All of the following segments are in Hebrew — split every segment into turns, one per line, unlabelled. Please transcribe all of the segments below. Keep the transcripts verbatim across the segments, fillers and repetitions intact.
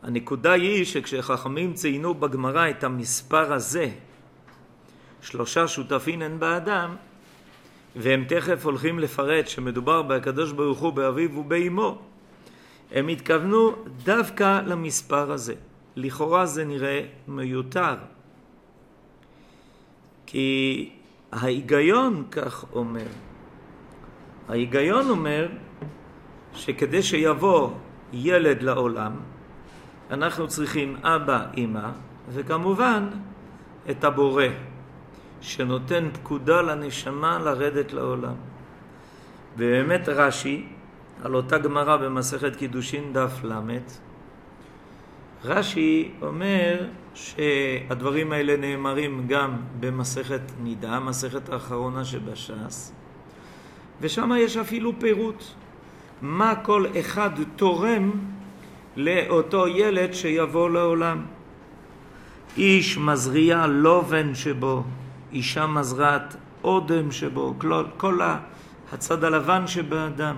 הנקודה היא שכשחכמים ציינו בגמרא את המספר הזה, שלושה שותפין אין באדם, והם תכף הולכים לפרט שמדובר בקדוש ברוך הוא באביו ובאמו, הם התכוונו דווקא למספר הזה. לכאורה זה נראה מיותר, כי ההיגיון כך אומר. ההיגיון אומר שכדי שיבוא ילד לעולם, אנחנו צריכים אבא, אמא, וכמובן את הבורא, שנותן פקודה לנשמה לרדת לעולם. ובאמת רש"י, על אותה גמרא במסכת קידושין דף למד, רש"י אומר שהדברים האלה נאמרים גם במסכת נידה, מסכת האחרונה שבש"ס, ושם יש אפילו פירוט מה כל אחד תורם לאותו ילד שיבוא לעולם. איש מזריע לובן שבו, אישה מזרעת אודם שבו, כל, כל הצד הלבן שבאדם,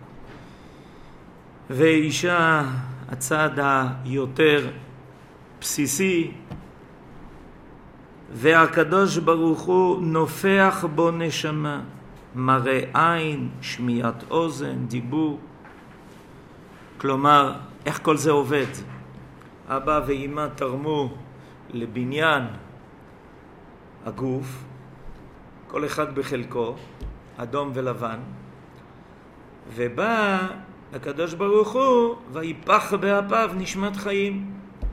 ואישה הצד היותר בסיסי, והקדוש ברוך הוא נופח בו נשמה, מראה עין, שמיעת אוזן, דיבור. כלומר, איך כל זה עובד? אבא ואמא תרמו לבניין הגוף, כל אחד בחלקו, אדום ולבן, ובא הקדוש ברוך הוא ויפח באפיו נשמת חיים.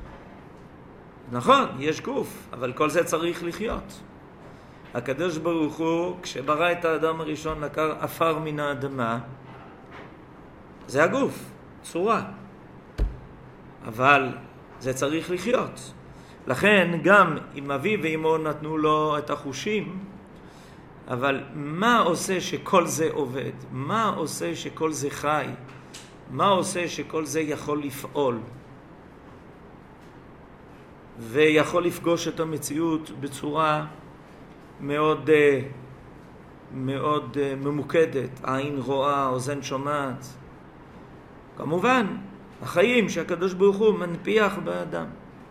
נכון, יש גוף, אבל כל זה צריך לחיות. הקדוש ברוך הוא, כשברא את האדם הראשון, לקח עפר מן האדמה, זה הגוף, צורה, אבל זה צריך לחיות. לכן גם אם אבי ואמו נתנו לו את החושים, אבל מה עושה שכל זה עובד? מה עושה שכל זה חי? מה עושה שכל זה יכול לפעול ויכול לפגוש את המציאות בצורה מאוד מאוד ממוקדת, עין רואה, אוזן שומעת? כמובן, החיים שהקדוש ברוך הוא מנפיח באדם.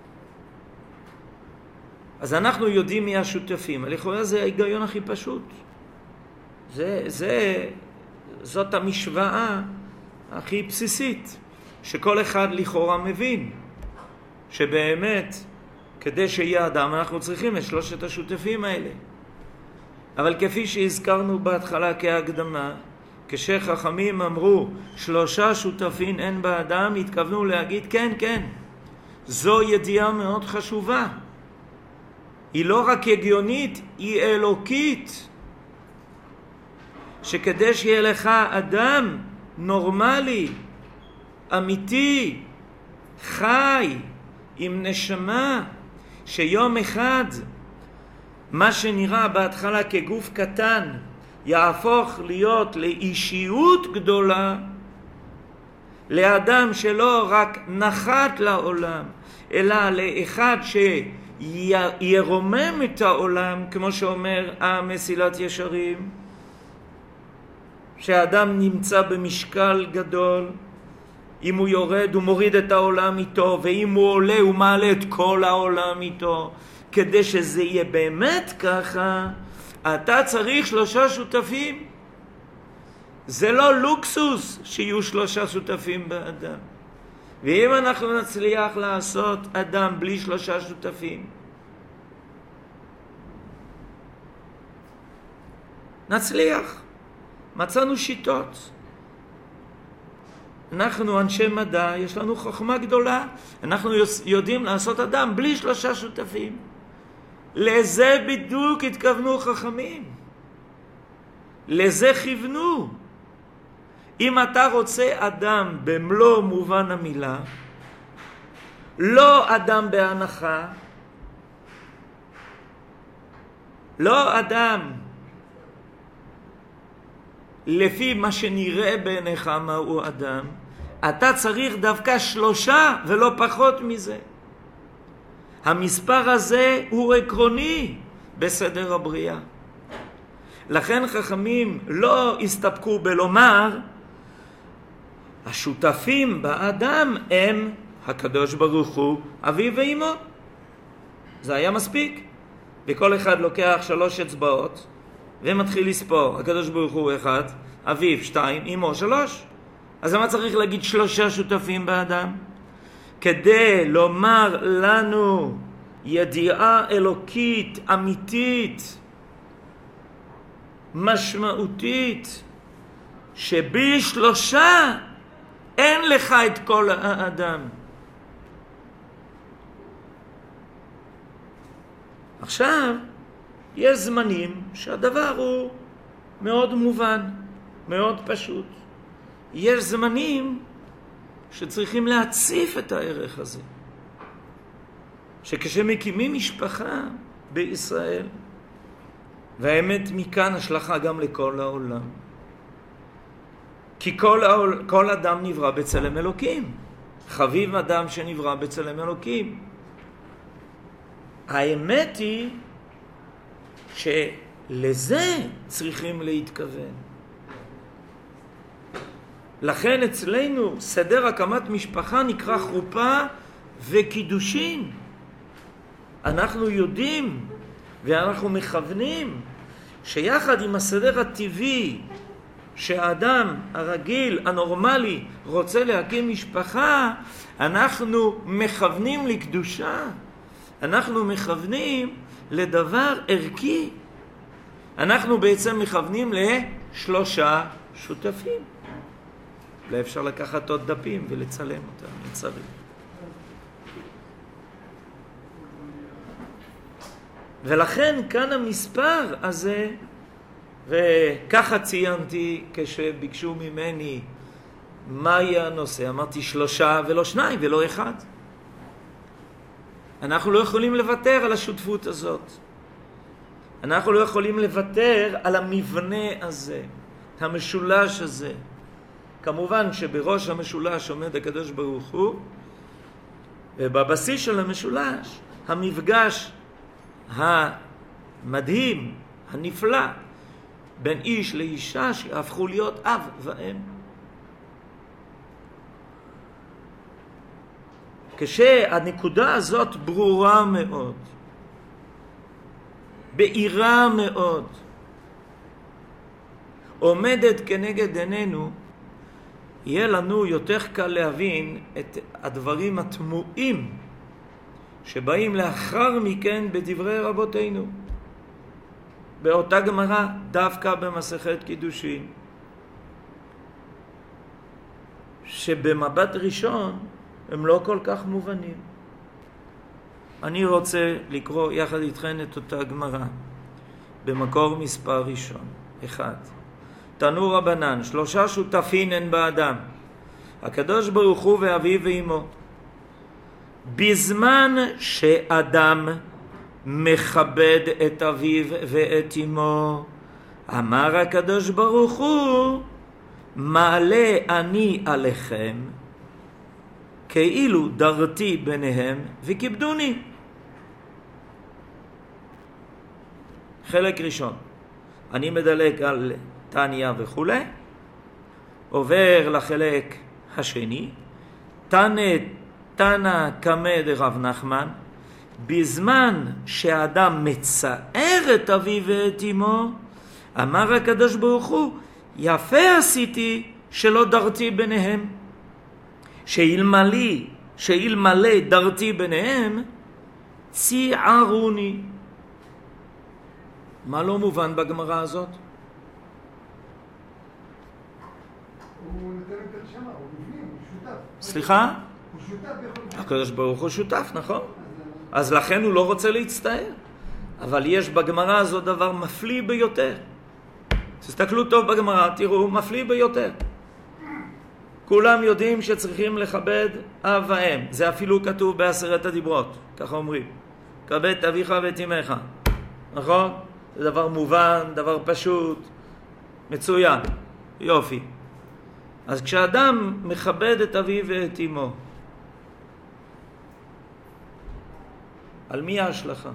אז אנחנו יודעים מי השותפים. לכאורה זה ההיגיון הכי פשוט. זה, זה, זאת המשוואה הכי בסיסית, שכל אחד לכאורה מבין, שבאמת כדי שיהיה אדם אנחנו צריכים את שלושת השותפים האלה. אבל כפי שהזכרנו בהתחלה כהקדמה, כשחכמים אמרו שלושה שותפים אין באדם, התכוונו להגיד כן, כן, זו ידיעה מאוד חשובה. היא לא רק הגיונית, היא אלוקית. שכדי שיהיה לך אדם נורמלי, אמיתי, חי, עם נשמה, שיום אחד מה שנראה בהתחלה כגוף קטן יהפוך להיות לאישיות גדולה, לאדם שלא רק נחת לעולם, אלא לאחד שירומם את העולם, כמו שאומר המסילת ישרים, שהאדם נמצא במשקל גדול, אם הוא יורד הוא מוריד את העולם איתו, ואם הוא עולה הוא מעלה את כל העולם איתו. כדי שזה יהיה באמת ככה, אתה צריך שלושה שותפים. זה לא לוקסוס שיהיו שלושה שותפים באדם. ואם אנחנו נצליח לעשות אדם בלי שלושה שותפים, נצליח. מצאנו שיטות. אנחנו אנשי מדע, יש לנו חוכמה גדולה. אנחנו יודעים לעשות אדם בלי שלושה שותפים. לזה בדיוק התכוונו חכמים. לזה כיוונו. אם אתה רוצה אדם במלוא מובן המילה, לא אדם בהנחה, לא אדם לפי מה שנראה בעיניך מהו אדם, אתה צריך דווקא שלושה ולא פחות מזה. המספר הזה הוא עקרוני בסדר הבריאה. לכן חכמים לא הסתפקו בלומר השותפים באדם הם הקדוש ברוך הוא אביו ואמו. זה היה מספיק. וכל אחד לוקח שלוש אצבעות ומתחיל לספור. הקדוש ברוך הוא אחד, אביו שתיים, אמו שלוש. אז למה צריך להגיד שלושה שותפים באדם? כדי לומר לנו ידיעה אלוקית, אמיתית, משמעותית, שבשלושה אין לך את כל האדם. עכשיו, יש זמנים שהדבר הוא מאוד מובן, מאוד פשוט. יש זמנים שצריכים להציף את הערך הזה. שכשמקימים משפחה בישראל, והאמת מכאן השלכה גם לכל העולם. כי כל, העול, כל אדם נברא בצלם אלוקים. חביב אדם שנברא בצלם אלוקים. האמת היא שלזה צריכים להתכוון. לכן אצלנו סדר הקמת משפחה נקרא חופה וקידושין. אנחנו יודעים ואנחנו מכוונים שיחד עם הסדר הטבעי שהאדם הרגיל, הנורמלי, רוצה להקים משפחה, אנחנו מכוונים לקדושה. אנחנו מכוונים לדבר ערכי. אנחנו בעצם מכוונים לשלושה שותפים. אולי אפשר לקחת עוד דפים ולצלם אותם, לצלם. ולכן כאן המספר הזה, וככה ציינתי כשביקשו ממני מה יהיה הנושא, אמרתי שלושה ולא שניים ולא אחד. אנחנו לא יכולים לוותר על השותפות הזאת. אנחנו לא יכולים לוותר על המבנה הזה, המשולש הזה. כמובן שבראש המשולש עומד הקדוש ברוך הוא, ובבסיס של המשולש המפגש המדהים, הנפלא, בין איש לאישה שהפכו להיות אב ואם. כשהנקודה הזאת ברורה מאוד, בהירה מאוד, עומדת כנגד עינינו, יהיה לנו יותר קל להבין את הדברים התמוהים שבאים לאחר מכן בדברי רבותינו. באותה גמרא, דווקא במסכת קידושין, שבמבט ראשון הם לא כל כך מובנים. אני רוצה לקרוא יחד איתכן את אותה גמרא במקור מספר ראשון. אחד, תנו רבנן, שלושה שותפין הן באדם, הקדוש ברוך הוא ואביו ואמו. בזמן שאדם מכבד את אביו ואת אמו, אמר הקדוש ברוך הוא, מעלה אני עליכם כאילו דרתי ביניהם וכיבדוני. חלק ראשון, אני מדלג על תניא וכו', עובר לחלק השני. תנא תנא קמא דרב נחמן, בזמן שהאדם מצער את אביו ואת אמו, אמר הקדוש ברוך הוא, יפה עשיתי שלא דרתי ביניהם, שאלמלי, שאלמלא דרתי ביניהם, ציערוני. מה לא מובן בגמרא הזאת?
הוא נותן את הנשמה, הוא בפנים, הוא שותף.
סליחה?
הוא שותף.
הקדוש ברוך הוא שותף, נכון? אז לכן הוא לא רוצה להצטער. אבל יש בגמרא הזאת דבר מפליא ביותר. תסתכלו טוב בגמרא, תראו, מפליא ביותר. כולם יודעים שצריכים לכבד אב ואם. זה אפילו כתוב בעשרת הדיברות, ככה אומרים. כבד את אביך ואת אמך. נכון? זה דבר מובן, דבר פשוט, מצוין. יופי. אז כשאדם מכבד את אביו ואת אמו, על מי ההשלכה?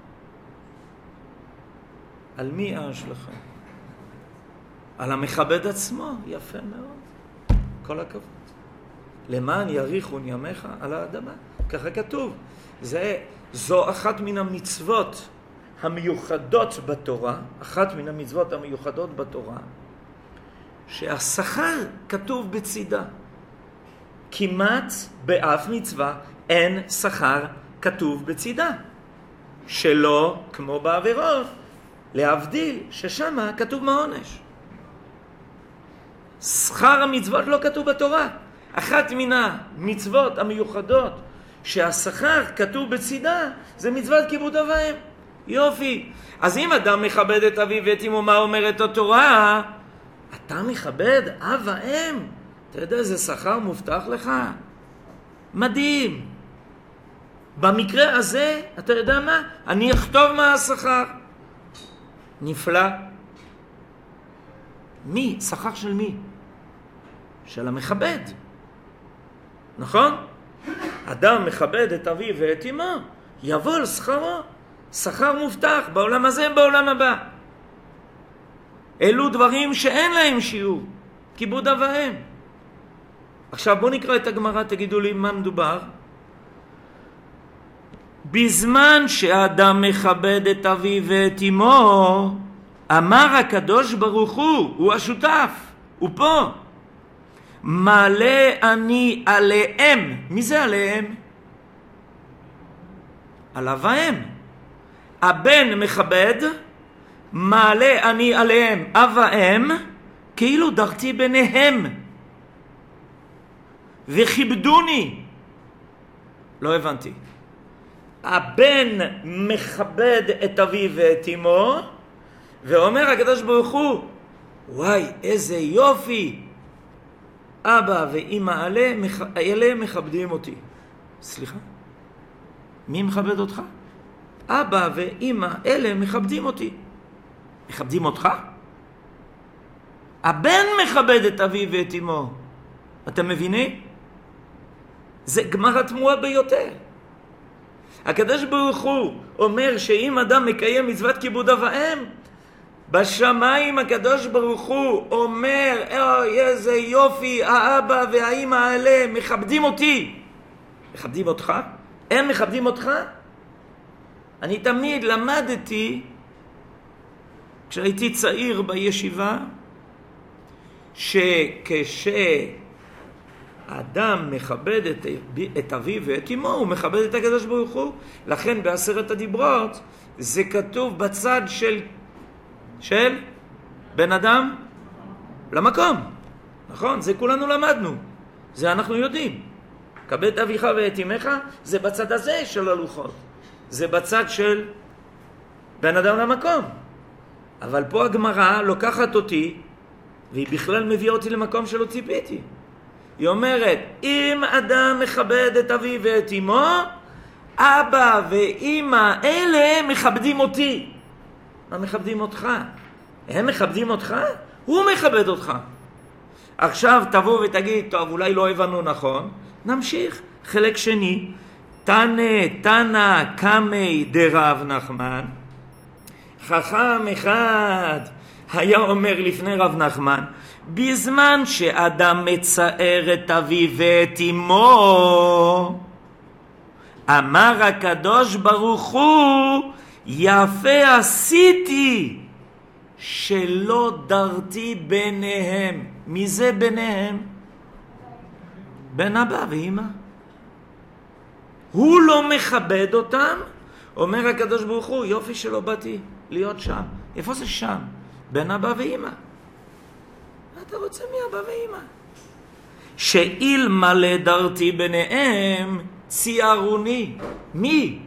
על מי ההשלכה? על המכבד עצמו. יפה מאוד. כל הכבוד. למען יאריכון ימיך על האדמה. ככה כתוב. זה, זו אחת מן המצוות המיוחדות בתורה, אחת מן המצוות המיוחדות בתורה, שהשכר כתוב בצידה. כמעט באף מצווה אין שכר כתוב בצידה. שלא כמו בעבירות, להבדיל ששמה כתוב מהעונש. שכר המצוות לא כתוב בתורה. אחת מן המצוות המיוחדות שהשכר כתוב בצידה זה מצוות כיבוד אב ואם. יופי. אז אם אדם מכבד את אביו ואת אמו, מה אומרת התורה? אתה מכבד אב ואם. אתה יודע איזה שכר מובטח לך? מדהים. במקרה הזה, אתה יודע מה? אני אכתוב מה השכר. נפלא. מי? שכר של מי? של המכבד. נכון? אדם מכבד את אביו ואת אמו, יבוא על שכרו. שכר מובטח בעולם הזה, בעולם הבא. אלו דברים שאין להם שיעור. כיבוד אב ואם. עכשיו בואו נקרא את הגמרא, תגידו לי מה מדובר. בזמן שאדם מכבד את אביו ואת אמו, אמר הקדוש ברוך הוא, הוא השותף, הוא פה. מעלה אני עליהם. מי זה עליהם? על אב ואם. הבן מכבד, מעלה אני עליהם אב ואם, כאילו דרתי ביניהם. וכיבדוני. לא הבנתי. הבן מכבד את אביו ואת אמו, ואומר הקדוש ברוך הוא, וואי, איזה יופי. אבא ואמא אלה מכבדים אותי. סליחה? מי מכבד אותך? אבא ואמא אלה מכבדים אותי. מכבדים אותך? הבן מכבד את אביו ואת אמו. אתם מבינים? זה גמרא תמוהה ביותר. הקדוש ברוך הוא אומר שאם אדם מקיים מצוות כיבוד אב ואם, בשמיים הקדוש ברוך הוא אומר, אוי איזה יופי, האבא והאמא האלה מכבדים אותי. מכבדים אותך? הם מכבדים אותך? אני תמיד למדתי, כשהייתי צעיר בישיבה, שכשאדם מכבד את, את אביו ואת אמו, הוא מכבד את הקדוש ברוך הוא. לכן בעשרת הדיברות זה כתוב בצד של של בן אדם למקום. נכון? זה כולנו למדנו. זה אנחנו יודעים. כבד את אביך ואת אמך, זה בצד הזה של הלוחות. זה בצד של בן אדם למקום. אבל פה הגמרא לוקחת אותי, והיא בכלל מביאה אותי למקום שלא ציפיתי. היא אומרת, אם אדם מכבד את אביו ואת אמו, אבא ואמא אלה מכבדים אותי. מה מכבדים אותך? הם מכבדים אותך? הוא מכבד אותך. עכשיו תבוא ותגיד, טוב, אולי לא הבנו נכון. נמשיך. חלק שני, תנא תנא קמי דרב נחמן. חכם אחד היה אומר לפני רב נחמן, בזמן שאדם מצער את אביו ואת אמו, אמר הקדוש ברוך הוא, יפה עשיתי שלא דרתי ביניהם. מי זה ביניהם? בין אבא ואמא. הוא לא מכבד אותם, אומר הקדוש ברוך הוא, יופי שלא באתי להיות שם. איפה זה שם? בין אבא ואמא. מה אתה רוצה מאבא ואמא? שאילמלא דרתי ביניהם ציערוני. מי?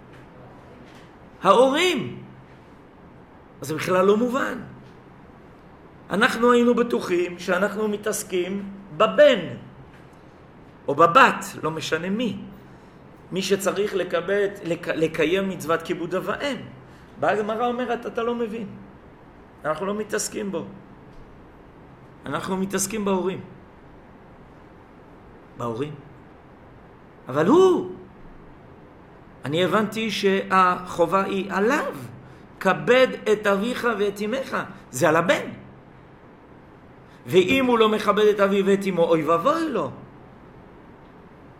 ההורים. אז זה בכלל לא מובן. אנחנו היינו בטוחים שאנחנו מתעסקים בבן או בבת, לא משנה מי. מי שצריך לקבל, לק, לקיים מצוות כיבוד אב ואם. באה הגמרא אומרת, אתה לא מבין. אנחנו לא מתעסקים בו. אנחנו מתעסקים בהורים. בהורים. אבל הוא, אני הבנתי שהחובה היא עליו. כבד את אביך ואת אמך. זה על הבן. ואם הוא לא מכבד את אביו ואת אמו, אוי ואבוי לו.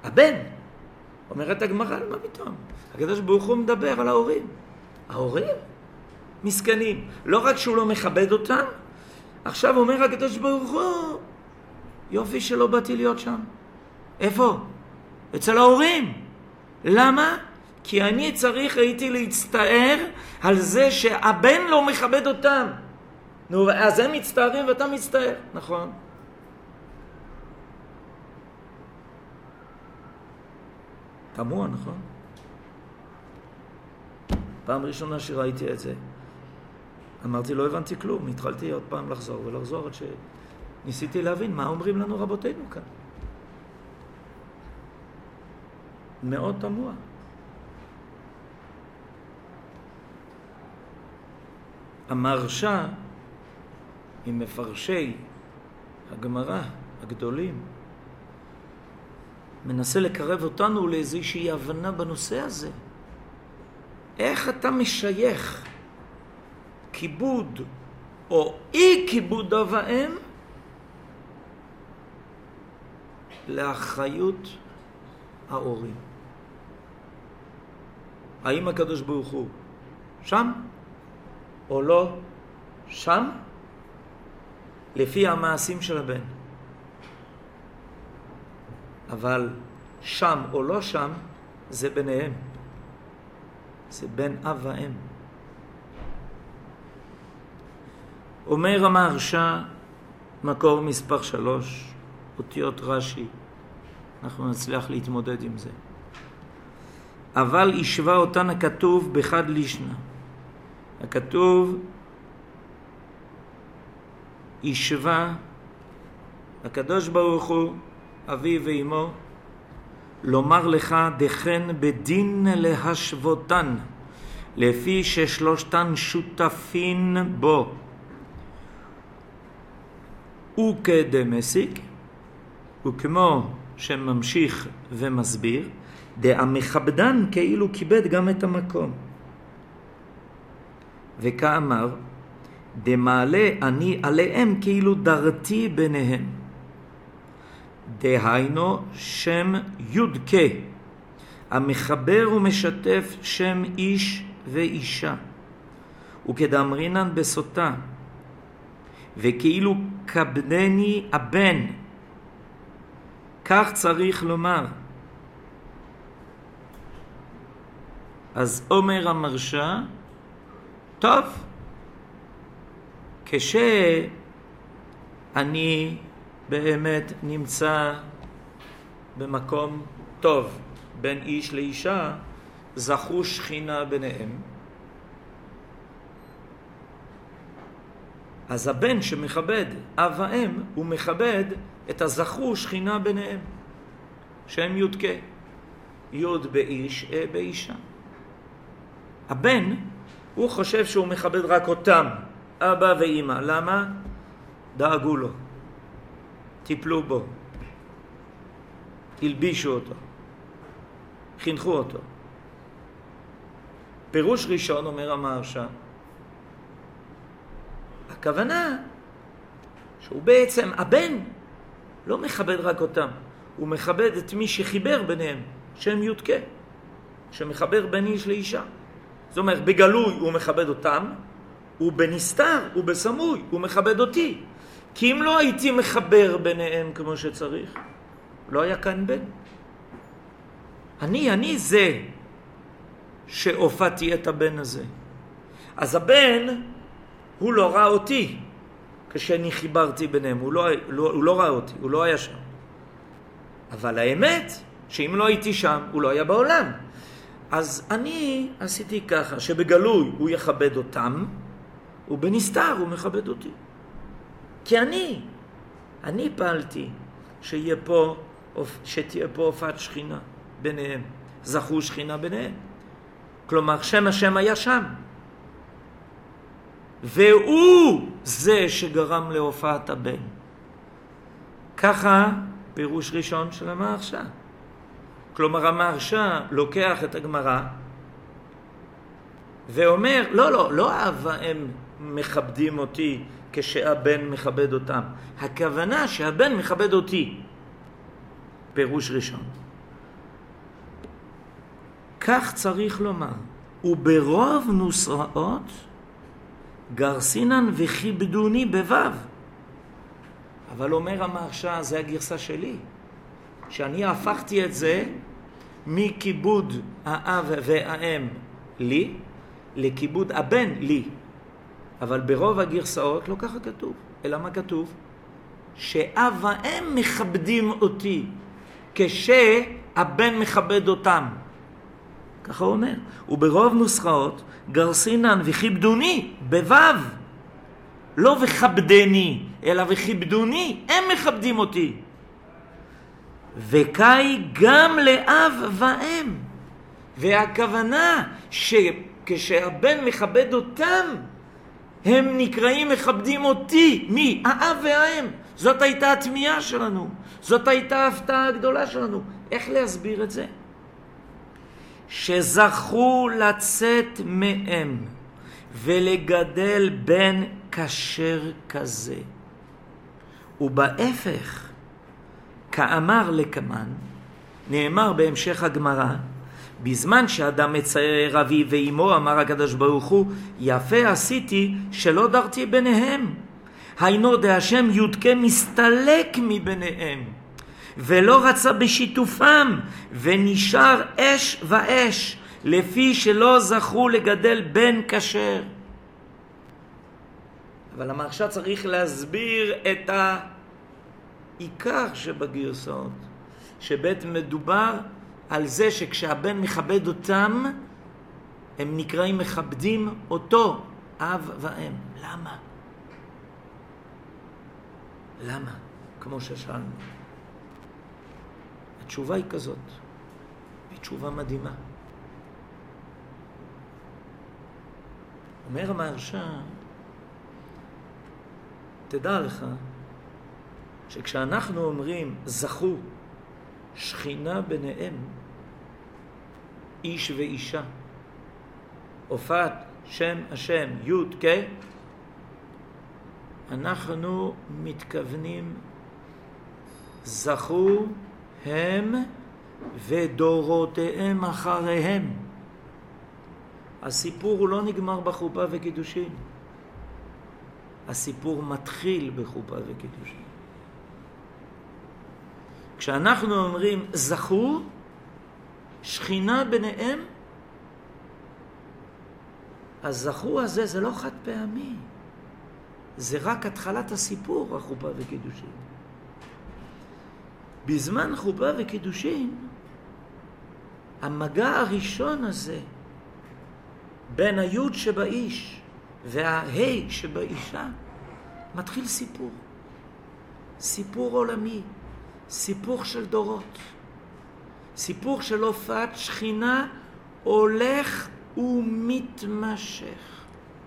הבן. אומרת הגמרא, מה פתאום? הקדוש ברוך הוא מדבר על ההורים. ההורים? מסכנים. לא רק שהוא לא מכבד אותם, עכשיו אומר הקדוש ברוך הוא, יופי שלא באתי להיות שם. איפה? אצל ההורים. למה? כי אני צריך הייתי להצטער על זה שהבן לא מכבד אותם. נו, אז הם מצטערים ואתה מצטער. נכון. תמוה, נכון? פעם ראשונה שראיתי את זה, אמרתי, לא הבנתי כלום. התחלתי עוד פעם לחזור ולחזור עד שניסיתי להבין מה אומרים לנו רבותינו כאן. מאוד תמוה. המהרש"א עם מפרשי הגמרא הגדולים מנסה לקרב אותנו לאיזושהי הבנה בנושא הזה. איך אתה משייך כיבוד או אי כיבוד אב ואם לאחריות ההורים? האם הקדוש ברוך הוא שם או לא שם? לפי המעשים של הבן. אבל שם או לא שם זה ביניהם. זה בין אב ואם. אומר המהרש"א, מקור מספר שלוש, אותיות רש"י, אנחנו נצליח להתמודד עם זה. אבל ישווה אותן הכתוב בחד לישנה. הכתוב ישווה, הקדוש ברוך הוא, אבי ואמו, לומר לך דכן בדין להשוותן, לפי ששלושתן שותפין בו. וכדמסיק, וכמו שממשיך ומסביר, דהמכבדן כאילו כיבד גם את המקום. וכאמר, דמעלה אני עליהם כאילו דרתי ביניהם. דהיינו שם יודקה, המחבר ומשתף שם איש ואישה, וכדאמרינן בסוטה, וכאילו כבדני הבן, כך צריך לומר. אז אומר המהרש"א, טוב, כשאני באמת נמצא במקום טוב בין איש לאישה, זכו שכינה ביניהם, אז הבן שמכבד אב ואם, הוא מכבד את הזכו שכינה ביניהם, שהם יודקה, יוד באיש באישה. הבן הוא חושב שהוא מכבד רק אותם, אבא ואמא. למה? דאגו לו, טיפלו בו, הלבישו אותו, חינכו אותו. פירוש ראשון, אומר המהרש"א, הכוונה שהוא בעצם, הבן לא מכבד רק אותם, הוא מכבד את מי שחיבר ביניהם, שהם יודקה, שמחבר בין איש לאישה. זאת אומרת, בגלוי הוא מכבד אותם, ובנסתר, ובסמוי, הוא מכבד אותי. כי אם לא הייתי מחבר ביניהם כמו שצריך, לא היה כאן בן. אני, אני זה שהופעתי את הבן הזה. אז הבן, הוא לא ראה אותי כשאני חיברתי ביניהם. הוא לא, לא, הוא לא ראה אותי, הוא לא היה שם. אבל האמת, שאם לא הייתי שם, הוא לא היה בעולם. אז אני עשיתי ככה, שבגלוי הוא יכבד אותם, ובנסתר הוא מכבד אותי. כי אני, אני פעלתי שיהיה פה, שתהיה פה הופעת שכינה ביניהם, זכו שכינה ביניהם. כלומר, שם השם היה שם. והוא זה שגרם להופעת הבן. ככה פירוש ראשון של המהרש"א. כלומר, המהרש"א לוקח את הגמרא ואומר, לא, לא, לא אהבה הם מכבדים אותי כשהבן מכבד אותם. הכוונה שהבן מכבד אותי. פירוש ראשון. כך צריך לומר, וברוב נוסראות גרסינן וכיבדוני בבב. אבל אומר המהרש"א, זה הגרסה שלי, שאני הפכתי את זה מכיבוד האב והאם לי, לכיבוד הבן לי. אבל ברוב הגרסאות לא ככה כתוב. אלא מה כתוב? שאב והאם מכבדים אותי כשהבן מכבד אותם. ככה הוא אומר. וברוב נוסחאות גרסינן וכיבדוני בבב. לא וכבדני, אלא וכיבדוני, הם מכבדים אותי. וכאי גם לאב ואם. והכוונה שכשהבן מכבד אותם, הם נקראים מכבדים אותי. מי? האב והאם. זאת הייתה התמיהה שלנו. זאת הייתה ההפתעה הגדולה שלנו. איך להסביר את זה? שזכו לצאת מהם ולגדל בן כשר כזה. ובהפך, כאמר לקמן, נאמר בהמשך הגמרא, בזמן שאדם מצער אביו ואמו, אמר הקדוש ברוך הוא, יפה עשיתי שלא דרתי ביניהם. היינו דהשם יודקה מסתלק מביניהם, ולא רצה בשיתופם, ונשאר אש ואש, לפי שלא זכו לגדל בן כשר. אבל המהרש"א צריך להסביר את העיקר שבגרסאות, שבית מדובר על זה שכשהבן מכבד אותם, הם נקראים מכבדים אותו, אב ואם. למה? למה? כמו ששאלנו. התשובה היא כזאת, היא תשובה מדהימה. אומר המהרש"א, תדע לך שכשאנחנו אומרים זכו שכינה ביניהם, איש ואישה, הופעת שם השם י' כ', אנחנו מתכוונים זכו הם ודורותיהם אחריהם. הסיפור הוא לא נגמר בחופה וקידושין. הסיפור מתחיל בחופה וקידושין. כשאנחנו אומרים זכו שכינה ביניהם, הזכו הזה זה לא חד פעמי. זה רק התחלת הסיפור, החופה וקידושין. בזמן חופה וקידושין, המגע הראשון הזה בין היוד שבאיש וההי שבאישה, מתחיל סיפור. סיפור עולמי, סיפור של דורות. סיפור של הופעת שכינה הולך ומתמשך.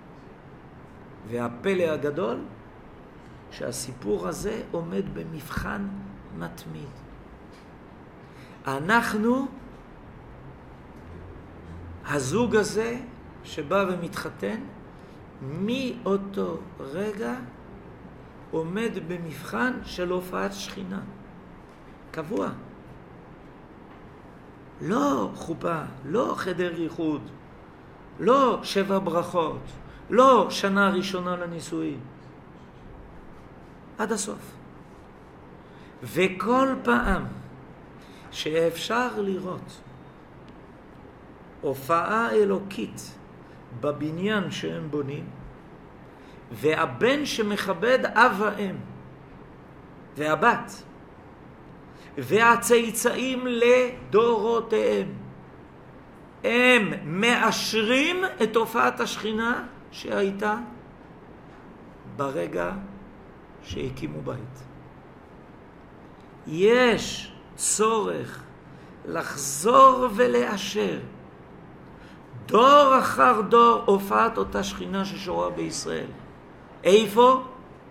והפלא הגדול, שהסיפור הזה עומד במבחן מתמיד. אנחנו, הזוג הזה שבא ומתחתן, מאותו רגע עומד במבחן של הופעת שכינה. קבוע. לא חופה, לא חדר ייחוד, לא שבע ברכות, לא שנה ראשונה לנישואים. עד הסוף. וכל פעם שאפשר לראות הופעה אלוקית בבניין שהם בונים, והבן שמכבד אב ואם, והבת, והצאצאים לדורותיהם, הם מאשרים את הופעת השכינה שהייתה ברגע שהקימו בית. יש צורך לחזור ולאשר דור אחר דור הופעת אותה שכינה ששורה בישראל. איפה?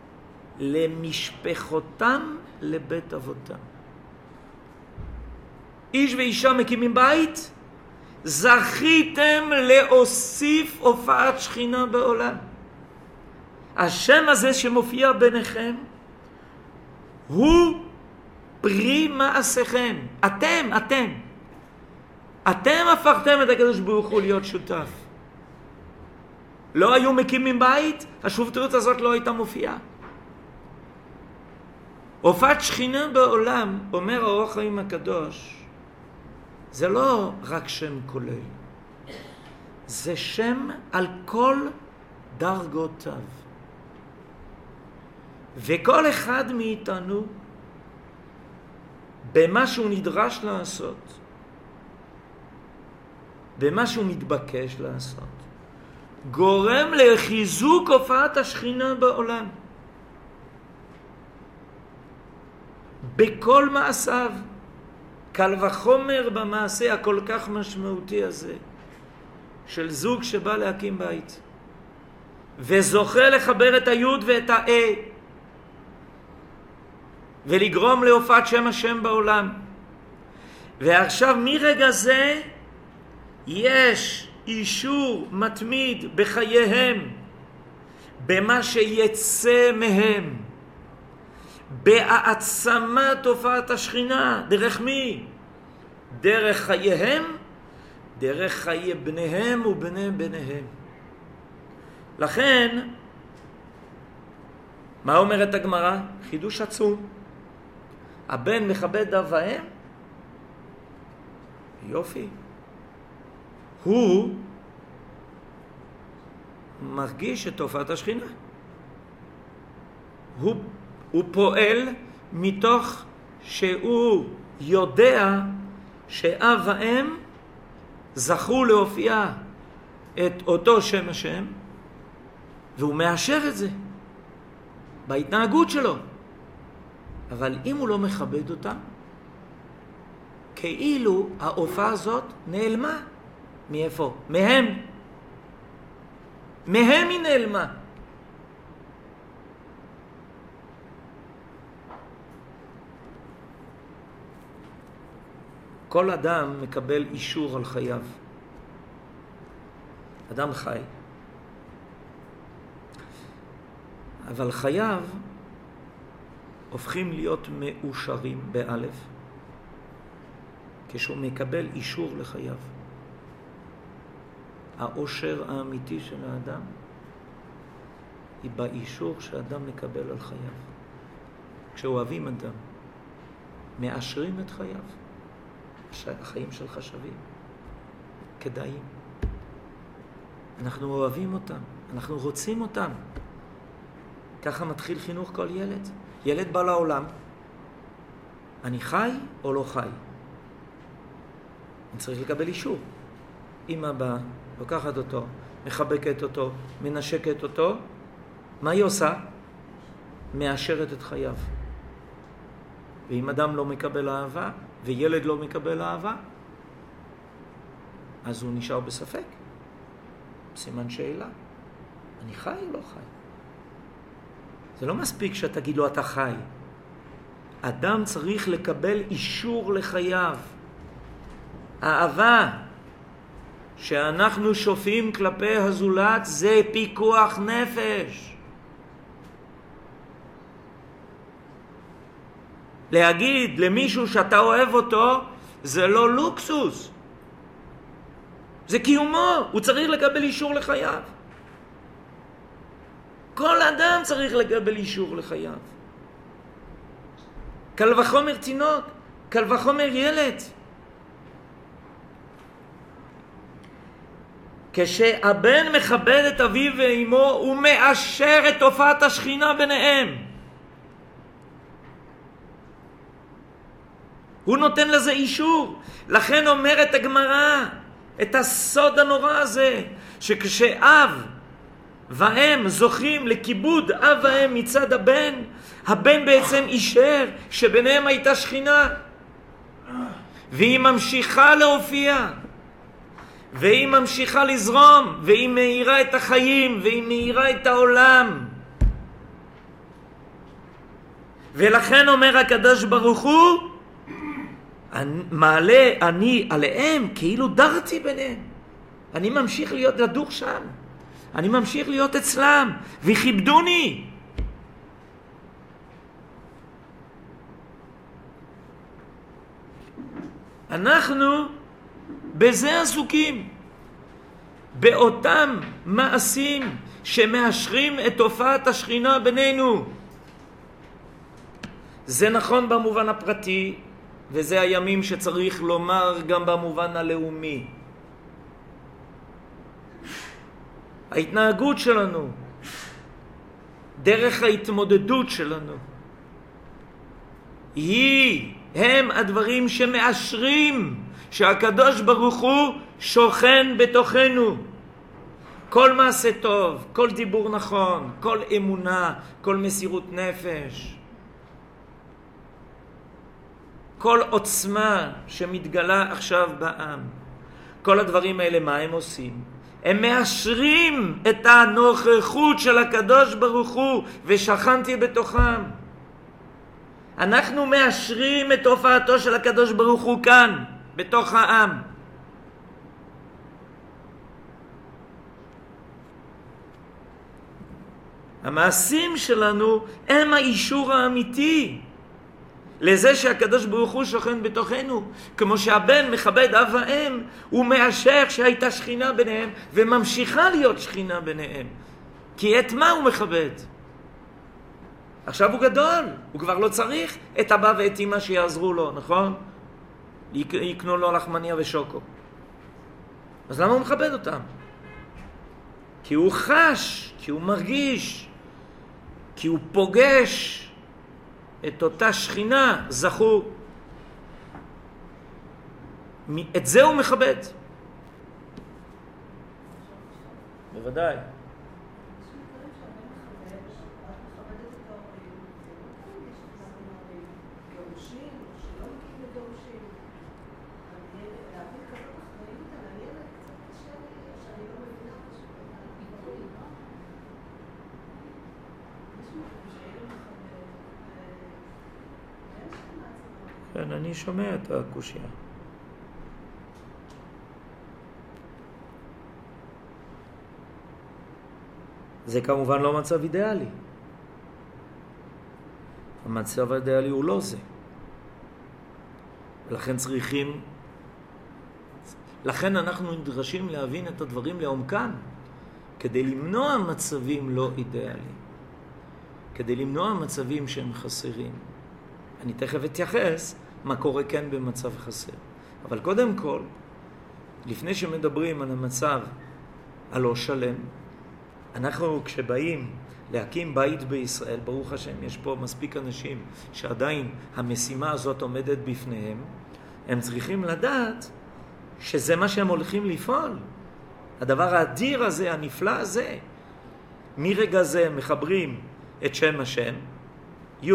למשפחותם, לבית אבותם. איש ואישה מקימים בית, זכיתם להוסיף הופעת שכינה בעולם. השם הזה שמופיע ביניכם הוא פרי מעשיכם. אתם, אתם. אתם הפכתם את הקדוש ברוך הוא להיות שותף. לא היו מקימים בית, השותפות הזאת לא הייתה מופיעה. הופעת שכינה בעולם, אומר האור החיים הקדוש, זה לא רק שם כולל. זה שם על כל דרגותיו. וכל אחד מאיתנו, במה שהוא נדרש לעשות, במה שהוא מתבקש לעשות, גורם לחיזוק הופעת השכינה בעולם. בכל מעשיו, קל וחומר במעשה הכל כך משמעותי הזה, של זוג שבא להקים בית, וזוכה לחבר את היוד ואת האה, ולגרום להופעת שם השם בעולם. ועכשיו מרגע זה, יש אישור מתמיד בחייהם, במה שיצא מהם, בהעצמת הופעת השכינה. דרך מי? דרך חייהם, דרך חיי בניהם ובני בניהם. לכן, מה אומרת הגמרא? חידוש עצום. הבן מכבד אב ואם? יופי. הוא מרגיש את תופעת השכינה. הוא, הוא פועל מתוך שהוא יודע שאב ואם זכו להופיע את אותו שם השם, והוא מאשר את זה בהתנהגות שלו. אבל אם הוא לא מכבד אותם, כאילו ההופעה הזאת נעלמה. מאיפה? מהם. מהם היא נעלמה. כל אדם מקבל אישור על חייו. אדם חי. אבל חייו הופכים להיות מאושרים באלף, כשהוא מקבל אישור לחייו. האושר האמיתי של האדם היא באישור שאדם מקבל על חייו. כשאוהבים אדם, מאשרים את חייו. החיים שלך שווים, כדאיים. אנחנו אוהבים אותם, אנחנו רוצים אותם. ככה מתחיל חינוך כל ילד. ילד בא לעולם, אני חי או לא חי? אני צריך לקבל אישור. אמא באה, לוקחת אותו, מחבקת אותו, מנשקת אותו. מה היא עושה? מאשרת את חייו. ואם אדם לא מקבל אהבה, וילד לא מקבל אהבה, אז הוא נשאר בספק. סימן שאלה. אני חי או לא חי? זה לא מספיק שתגיד לו אתה חי. אדם צריך לקבל אישור לחייו. האהבה שאנחנו שופעים כלפי הזולת זה פיקוח נפש. להגיד למישהו שאתה אוהב אותו זה לא לוקסוס. זה קיומו. הוא צריך לקבל אישור לחייו. כל אדם צריך לקבל אישור לחייו. קל וחומר תינוק, קל וחומר ילד. כשהבן מכבד את אביו ואמו, הוא מאשר את תופעת השכינה ביניהם. הוא נותן לזה אישור. לכן אומרת הגמרא את הסוד הנורא הזה, שכשאב ואם זוכים לכיבוד אב ואם מצד הבן, הבן בעצם אישר שביניהם הייתה שכינה, והיא ממשיכה להופיע, והיא ממשיכה לזרום, והיא מאירה את החיים, והיא מאירה את העולם. ולכן אומר הקדוש ברוך הוא, מעלה אני עליהם כאילו דרתי ביניהם. אני ממשיך להיות לדוך שם, אני ממשיך להיות אצלם, וכיבדוני. אנחנו בזה עסוקים. באותם מעשים שמאשרים את תופעת השכינה בינינו. זה נכון במובן הפרטי, וזה הימים שצריך לומר גם במובן הלאומי. ההתנהגות שלנו, דרך ההתמודדות שלנו, היא, הם הדברים שמאשרים שהקדוש ברוך הוא שוכן בתוכנו. כל מעשה טוב, כל דיבור נכון, כל אמונה, כל מסירות נפש, כל עוצמה שמתגלה עכשיו בעם, כל הדברים האלה, מה הם עושים? הם מאשרים את הנוכחות של הקדוש ברוך הוא, ושכנתי בתוכם. אנחנו מאשרים את הופעתו של הקדוש ברוך הוא כאן, בתוך העם. המעשים שלנו הם האישור האמיתי לזה שהקדוש ברוך הוא שוכן בתוכנו. כמו שהבן מכבד אב ואם, הוא מאשר שהייתה שכינה ביניהם וממשיכה להיות שכינה ביניהם. כי את מה הוא מכבד? עכשיו הוא גדול, הוא כבר לא צריך את אבא ואת אמא שיעזרו לו, נכון? יקנו לו לחמניה ושוקו. אז למה הוא מכבד אותם? כי הוא חש, כי הוא מרגיש, כי הוא פוגש את אותה שכינה, זכו. את זה הוא מכבד. בוודאי. כן, אני שומע את הקושיה. זה כמובן לא מצב אידיאלי. המצב האידיאלי הוא לא זה. ולכן צריכים, לכן אנחנו נדרשים להבין את הדברים לעומקם, כדי למנוע מצבים לא אידיאליים, כדי למנוע מצבים שהם חסרים. אני תכף אתייחס מה קורה כן במצב חסר. אבל קודם כל, לפני שמדברים על המצב הלא שלם, אנחנו כשבאים להקים בית בישראל, ברוך השם, יש פה מספיק אנשים שעדיין המשימה הזאת עומדת בפניהם, הם צריכים לדעת שזה מה שהם הולכים לפעול. הדבר האדיר הזה, הנפלא הזה, מרגע זה מחברים את שם השם, י'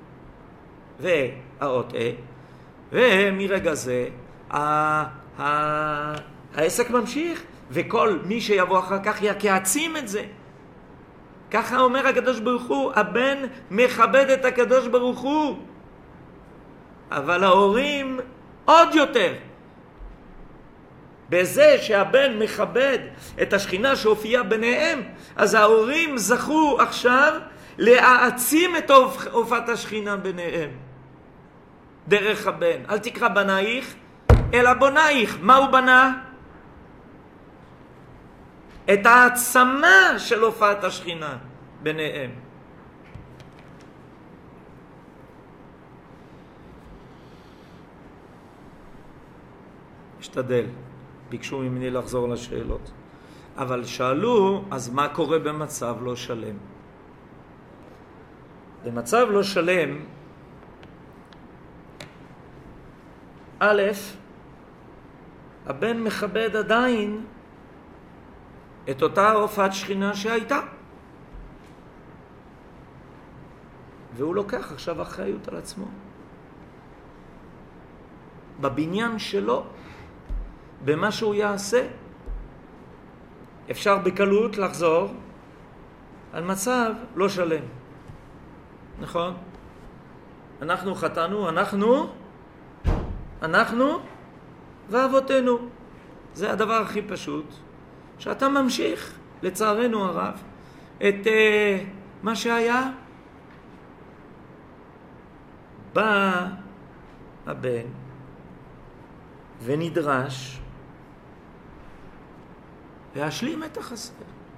והאות אה, ומרגע זה העסק ממשיך, וכל מי שיבוא אחר כך יעצים את זה. ככה אומר הקדוש ברוך הוא, הבן מכבד את הקדוש ברוך הוא, אבל ההורים עוד יותר. בזה שהבן מכבד את השכינה שהופיעה ביניהם, אז ההורים זכו עכשיו להעצים את הופעת השכינה ביניהם דרך הבן. אל תקרא בנייך אלא בונייך. מה הוא בנה? את העצמה של הופעת השכינה ביניהם. משתדל. ביקשו ממני לחזור לשאלות. אבל שאלו, אז מה קורה במצב לא שלם? במצב לא שלם, א', הבן מכבד עדיין את אותה הופעת שכינה שהייתה. והוא לוקח עכשיו אחריות על עצמו. בבניין שלו, במה שהוא יעשה, אפשר בקלות לחזור על מצב לא שלם. נכון? אנחנו חטאנו, אנחנו, אנחנו ואבותינו. זה הדבר הכי פשוט. שאתה ממשיך, לצערנו הרב, את uh, מה שהיה. בא הבן ונדרש להשלים את החסר.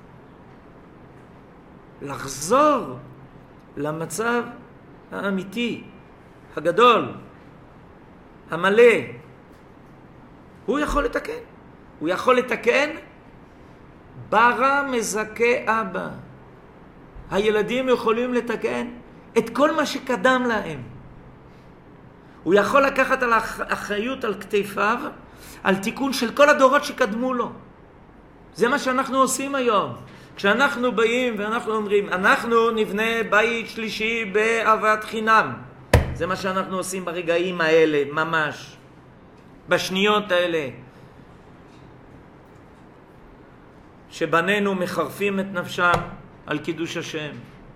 לחזור למצב האמיתי, הגדול, המלא. הוא יכול לתקן. הוא יכול לתקן ברא מזכה אבא. הילדים יכולים לתקן את כל מה שקדם להם. הוא יכול לקחת על האחריות על כתפיו, על תיקון של כל הדורות שקדמו לו. זה מה שאנחנו עושים היום. כשאנחנו באים ואנחנו אומרים, אנחנו נבנה בית שלישי באהבת חינם. זה מה שאנחנו עושים ברגעים האלה, ממש. בשניות האלה. שבנינו מחרפים את נפשם על קידוש השם.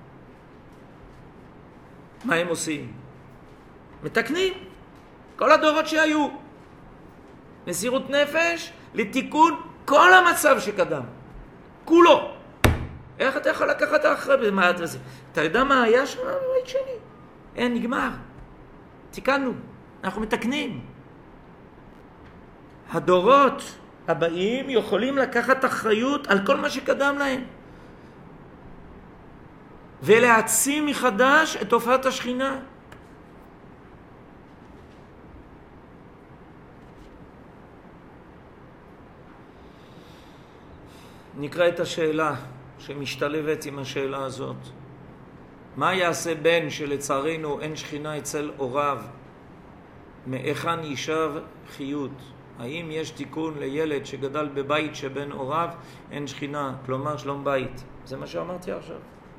מה הם עושים? מתקנים כל הדורות שהיו. מסירות נפש לתיקון כל המצב שקדם. כולו. איך אתה יכול לקחת אחרי מה אתה עושה? אתה יודע מה היה שם בבית שני? אין, נגמר. תיקנו. אנחנו מתקנים. הדורות הבאים יכולים לקחת אחריות על כל מה שקדם להם. ולהעצים מחדש את תופעת השכינה. נקרא את השאלה שמשתלבת עם השאלה הזאת. מה יעשה בן שלצערנו אין שכינה אצל הוריו? מאיכן יישב חיות? האם יש תיקון לילד שגדל בבית שבין הוריו אין שכינה, כלומר שלום בית? זה מה שאמרתי עכשיו.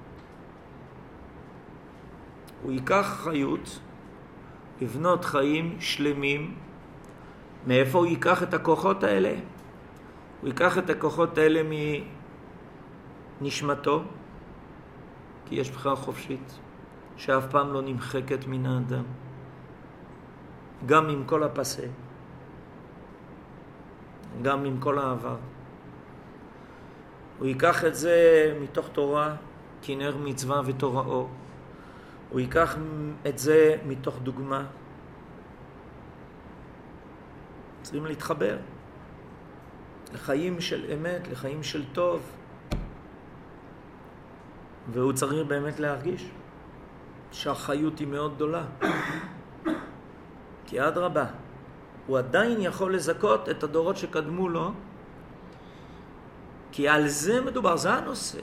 הוא ייקח חיות, לבנות חיים שלמים. מאיפה הוא ייקח את הכוחות האלה? הוא ייקח את הכוחות האלה מנשמתו, כי יש בחירה חופשית שאף פעם לא נמחקת מן האדם, גם עם כל הפסה, גם עם כל העבר. הוא ייקח את זה מתוך תורה, כנר מצווה ותורה אור. הוא ייקח את זה מתוך דוגמה. צריכים להתחבר לחיים של אמת, לחיים של טוב. והוא צריך באמת להרגיש שהחיות היא מאוד גדולה. כי עד רבה, הוא עדיין יכול לזכות את הדורות שקדמו לו, כי על זה מדובר, זה הנושא.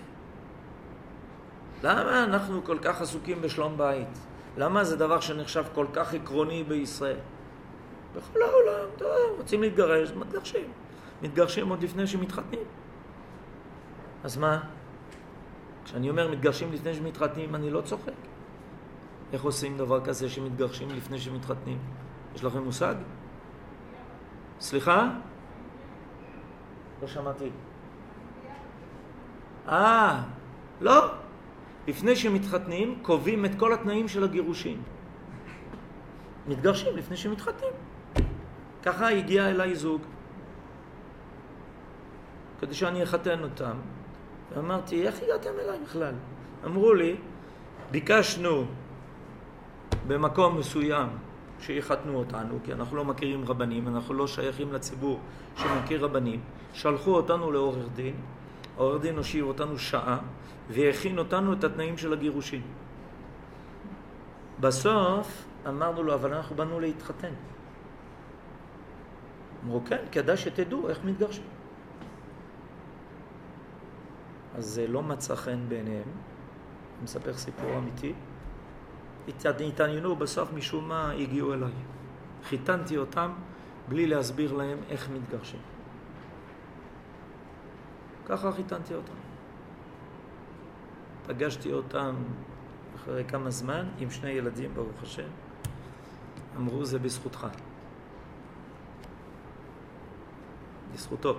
למה אנחנו כל כך עסוקים בשלום בית? למה זה דבר שנחשב כל כך עקרוני בישראל? בכל העולם, טוב, רוצים להתגרש, מתגרשים. מתגרשים עוד לפני שמתחתנים. אז מה? כשאני אומר מתגרשים לפני שמתחתנים, אני לא צוחק. איך עושים דבר כזה שמתגרשים לפני שמתחתנים? יש לכם מושג? סליחה? לא שמעתי. אה, לא. לפני שמתחתנים, קובעים את כל התנאים של הגירושים. מתגרשים לפני שמתחתנים. ככה הגיע אליי זוג, כדי שאני אחתן אותם. ואמרתי, איך הגעתם אליי בכלל? אמרו לי, ביקשנו במקום מסוים שיחתנו אותנו, כי אנחנו לא מכירים רבנים, אנחנו לא שייכים לציבור שמכיר רבנים. שלחו אותנו לעורך דין, העורך דין הושיב אותנו שעה, והכין אותנו את התנאים של הגירושים. בסוף אמרנו לו, אבל אנחנו באנו להתחתן. אמרו, כן, כדאי שתדעו איך מתגרשים. אז זה לא מצא חן בעיניהם. אני מספר סיפור אמיתי. התעניינו, בסוף משום מה הגיעו אליי. חיתנתי אותם בלי להסביר להם איך מתגרשים. ככה חיתנתי אותם. פגשתי אותם אחרי כמה זמן עם שני ילדים, ברוך השם. אמרו, זה בזכותך. בזכותו.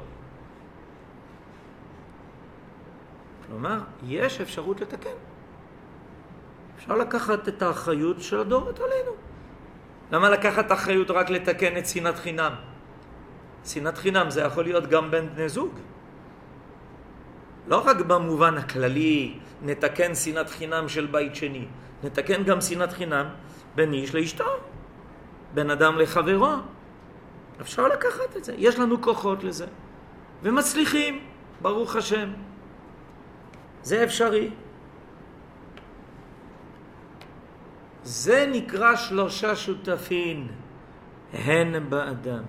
כלומר, יש אפשרות לתקן. אפשר לקחת את האחריות של הדורות עלינו. למה לקחת אחריות רק לתקן את שנאת חינם? שנאת חינם זה יכול להיות גם בין בני זוג. לא רק במובן הכללי נתקן שנאת חינם של בית שני, נתקן גם שנאת חינם בין איש לאשתו, בין אדם לחברו. אפשר לקחת את זה, יש לנו כוחות לזה, ומצליחים. ברוך השם. זה אפשרי. זה נקרא שלושה שותפים, הן באדם.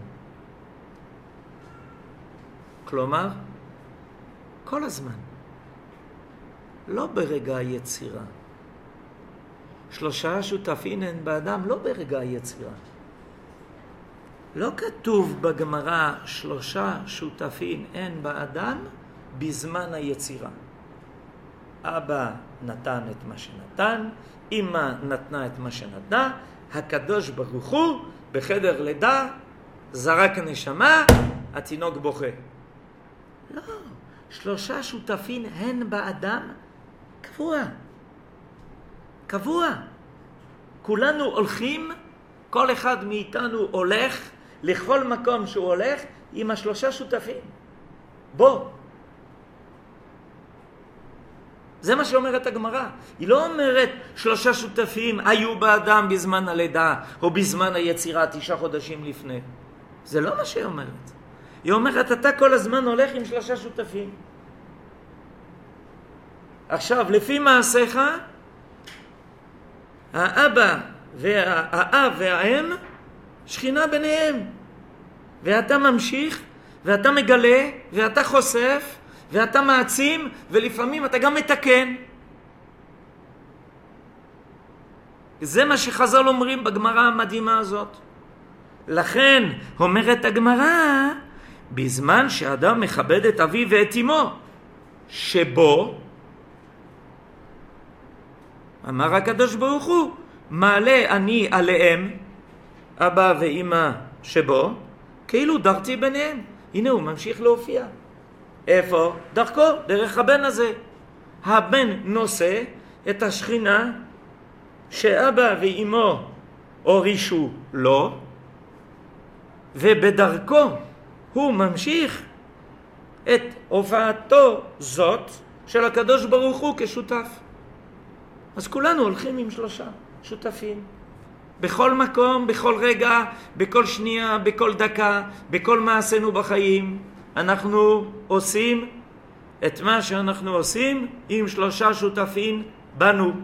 כלומר, כל הזמן. לא ברגע היצירה. שלושה שותפים הן באדם, לא ברגע היצירה. לא כתוב בגמרא שלושה שותפים הן באדם בזמן היצירה. אבא נתן את מה שנתן, אמא נתנה את מה שנתנה, הקדוש ברוך הוא בחדר לידה זרק נשמה, התינוק בוכה. לא, שלושה שותפים הן באדם קבוע. קבוע. כולנו הולכים, כל אחד מאיתנו הולך לכל מקום שהוא הולך עם השלושה שותפים. בוא. זה מה שאומרת הגמרא. היא לא אומרת שלושה שותפים היו באדם בזמן הלידה או בזמן היצירה תשעה חודשים לפני. זה לא מה שהיא אומרת. היא אומרת אתה כל הזמן הולך עם שלושה שותפים. עכשיו לפי מעשיך האבא והאב והאם שכינה ביניהם. ואתה ממשיך ואתה מגלה ואתה חושף ואתה מעצים, ולפעמים אתה גם מתקן. זה מה שחז"ל אומרים בגמרא המדהימה הזאת. לכן אומרת הגמרא, בזמן שאדם מכבד את אביו ואת אמו, שבו, אמר הקדוש ברוך הוא, מעלה אני עליהם, אבא ואמא שבו, כאילו דרתי ביניהם. הנה הוא ממשיך להופיע. איפה? דרכו, דרך הבן הזה. הבן נושא את השכינה שאבא ואמו הורישו לו, ובדרכו הוא ממשיך את הופעתו זאת של הקדוש ברוך הוא כשותף. אז כולנו הולכים עם שלושה שותפים. בכל מקום, בכל רגע, בכל שנייה, בכל דקה, בכל מעשינו בחיים. אנחנו עושים את מה שאנחנו עושים עם שלושה שותפים בנו.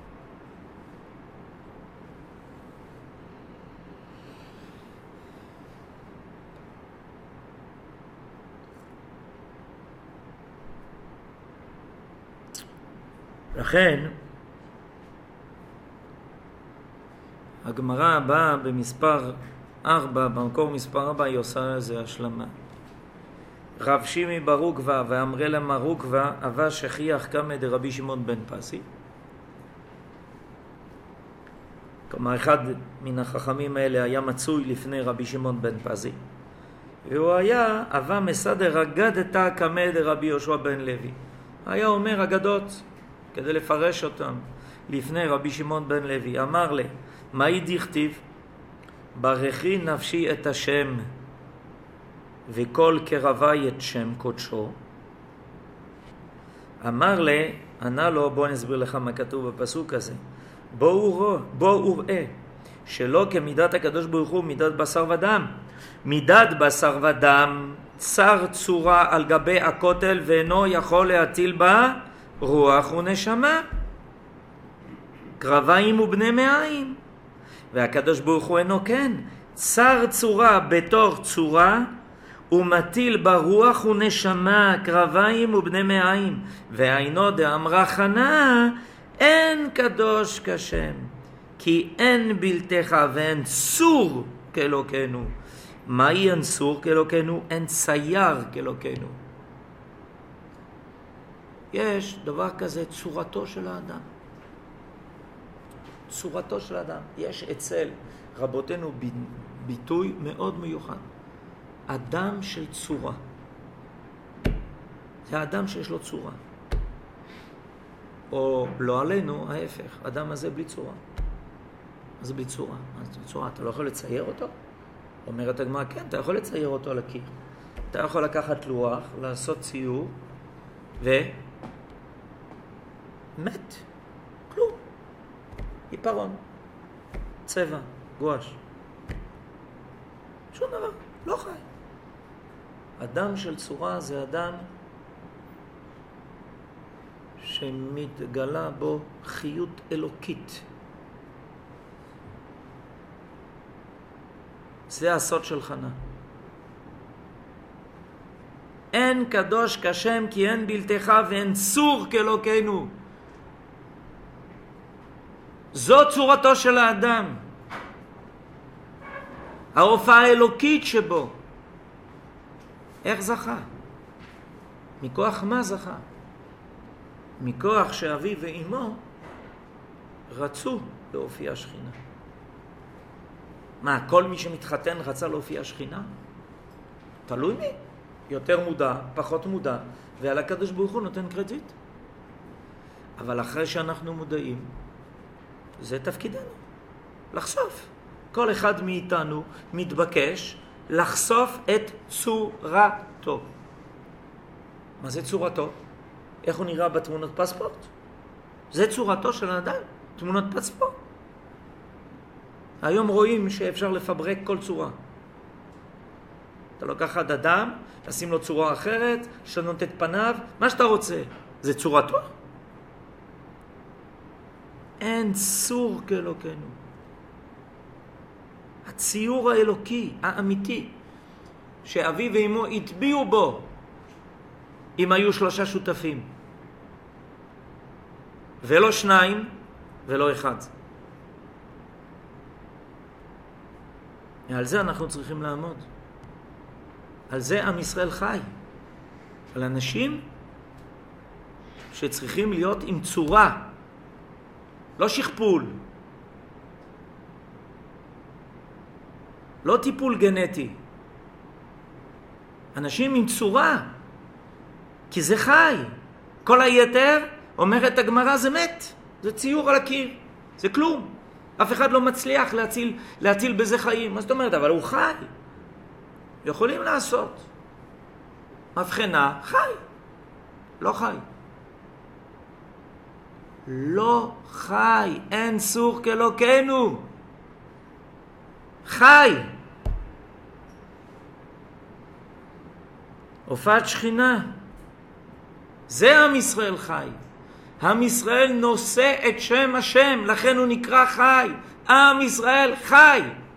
לכן הגמרא הבאה במספר ארבע, במקור מספר ארבע, היא עושה איזה השלמה. רב שימי בר עוקבא ואמרי למר עוקבא אבה שכיח קמא דרבי שמעון בן פזי. כלומר אחד מן החכמים האלה היה מצוי לפני רבי שמעון בן פזי, והוא היה אבה מסדר אגדתא קמא דרבי יהושע בן לוי. היה אומר אגדות כדי לפרש אותם לפני רבי שמעון בן לוי. אמר לי, מהי דכתיב? ברכי נפשי את השם וכל קרבי את שם קודשו. אמר לי, ענה לו, בוא נסביר לך מה כתוב בפסוק הזה. בואו בוא וראה שלא כמידת הקדוש ברוך הוא מידת בשר ודם. מידת בשר ודם צר צורה על גבי הכותל ואינו יכול להטיל בה רוח ונשמה, קרביים ובני מעיים. והקדוש ברוך הוא אינו כן, צר צורה בתור צורה ומטיל בה רוח ונשמה, קרביים ובני מעיים. והיינו דאמרה חנה, אין קדוש כשם, כי אין בלתך ואין צור כאלוקנו. מהי אין צור כאלוקנו? אין צייר כאלוקנו. יש דבר כזה, צורתו של האדם. צורתו של האדם. יש אצל רבותינו ביטוי מאוד מיוחד. אדם של צורה. זה האדם שיש לו צורה. או לא עלינו, ההפך. האדם הזה בלי צורה. אז בלי צורה. אז צורה, אתה לא יכול לצייר אותו? אומרת הגמרא, כן, אתה יכול לצייר אותו על הקיר. אתה יכול לקחת לוח, לעשות ציור, ו... מת. כלום. עיפרון. צבע. גואש. שום דבר. לא חי. אדם של צורה זה אדם שמתגלה בו חיות אלוקית. זה הסוד של חנה. אין קדוש כשם כי אין בלתך ואין צור כאלוקינו. זו צורתו של האדם. ההופעה האלוקית שבו. איך זכה? מכוח מה זכה? מכוח שאבי ואימו רצו להופיע השכינה. מה, כל מי שמתחתן רצה להופיע השכינה? תלוי מי. יותר מודע, פחות מודע, ועל הקדוש ברוך הוא נותן קרדיט. אבל אחרי שאנחנו מודעים, זה תפקידנו, לחשוף. כל אחד מאיתנו מתבקש לחשוף את צורתו. מה זה צורתו? איך הוא נראה בתמונות פספורט? זה צורתו של האדם, תמונות פספורט. היום רואים שאפשר לפברק כל צורה. אתה לוקח עד אדם, לשים לו צורה אחרת, לשנות את פניו, מה שאתה רוצה. זה צורתו? אין צור כאלוקינו. הציור האלוקי, האמיתי, שאבי ואמו הטביעו בו, אם היו שלושה שותפים. ולא שניים, ולא אחד. על זה אנחנו צריכים לעמוד. על זה עם ישראל חי. על אנשים שצריכים להיות עם צורה, לא שכפול, לא טיפול גנטי. אנשים עם צורה, כי זה חי. כל היתר, אומרת הגמרא, זה מת. זה ציור על הקיר. זה כלום. אף אחד לא מצליח להציל, להציל בזה חיים. מה זאת אומרת? אבל הוא חי. יכולים לעשות. מבחנה, חי. לא חי. לא חי. אין צור כאלוקינו. חי. הופעת שכינה. זה עם ישראל חי. עם ישראל נושא את שם השם, לכן הוא נקרא חי. עם ישראל חי.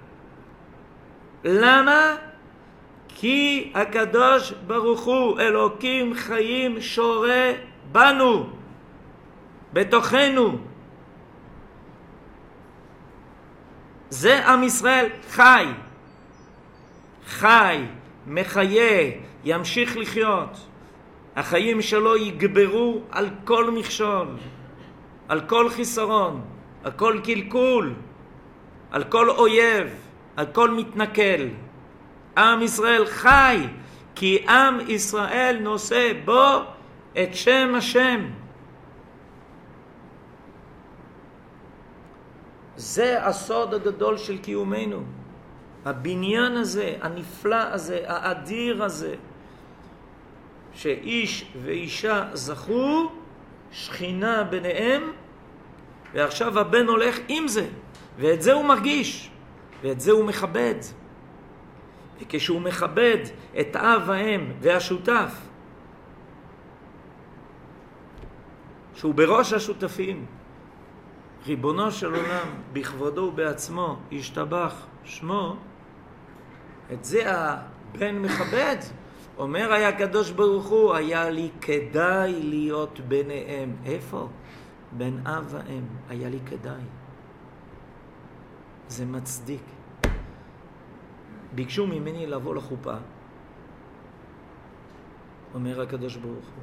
למה? כי הקדוש ברוך הוא, אלוקים חיים, שורה בנו, בתוכנו. זה עם ישראל חי. חי, מחיה, ימשיך לחיות. החיים שלו יגברו על כל מכשול, על כל חיסרון, על כל קלקול, על כל אויב, על כל מתנכל. עם ישראל חי, כי עם ישראל נושא בו את שם השם. זה הסוד הגדול של קיומנו. הבניין הזה, הנפלא הזה, האדיר הזה, שאיש ואישה זכו, שכינה ביניהם, ועכשיו הבן הולך עם זה, ואת זה הוא מרגיש, ואת זה הוא מכבד. וכשהוא מכבד את אב האם והשותף, שהוא בראש השותפים, ריבונו של עולם, בכבודו ובעצמו, ישתבח שמו, את זה הבן מכבד. אומר היה הקדוש ברוך הוא, היה לי כדאי להיות ביניהם. איפה? בין אב ואם. היה לי כדאי. זה מצדיק. ביקשו ממני לבוא לחופה. אומר הקדוש ברוך הוא.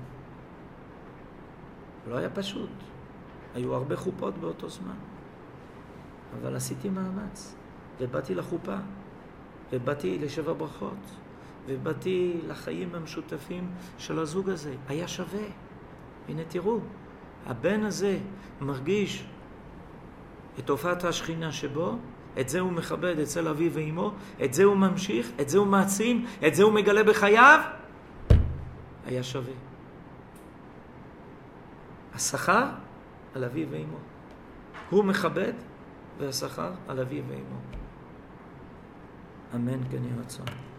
לא היה פשוט. היו הרבה חופות באותו זמן. אבל עשיתי מאמץ. ובאתי לחופה. ובאתי לשבע ברכות. ובאתי לחיים המשותפים של הזוג הזה. היה שווה. הנה תראו. הבן הזה מרגיש את הופעת השכינה שבו, את זה הוא מכבד אצל אביו ואימו, את זה הוא ממשיך, את זה הוא מעצים, את זה הוא מגלה בחייו. היה שווה. השכר על אביו ואימו. הוא מכבד והשכר על אביו ואימו. אמן כן יהי רצון.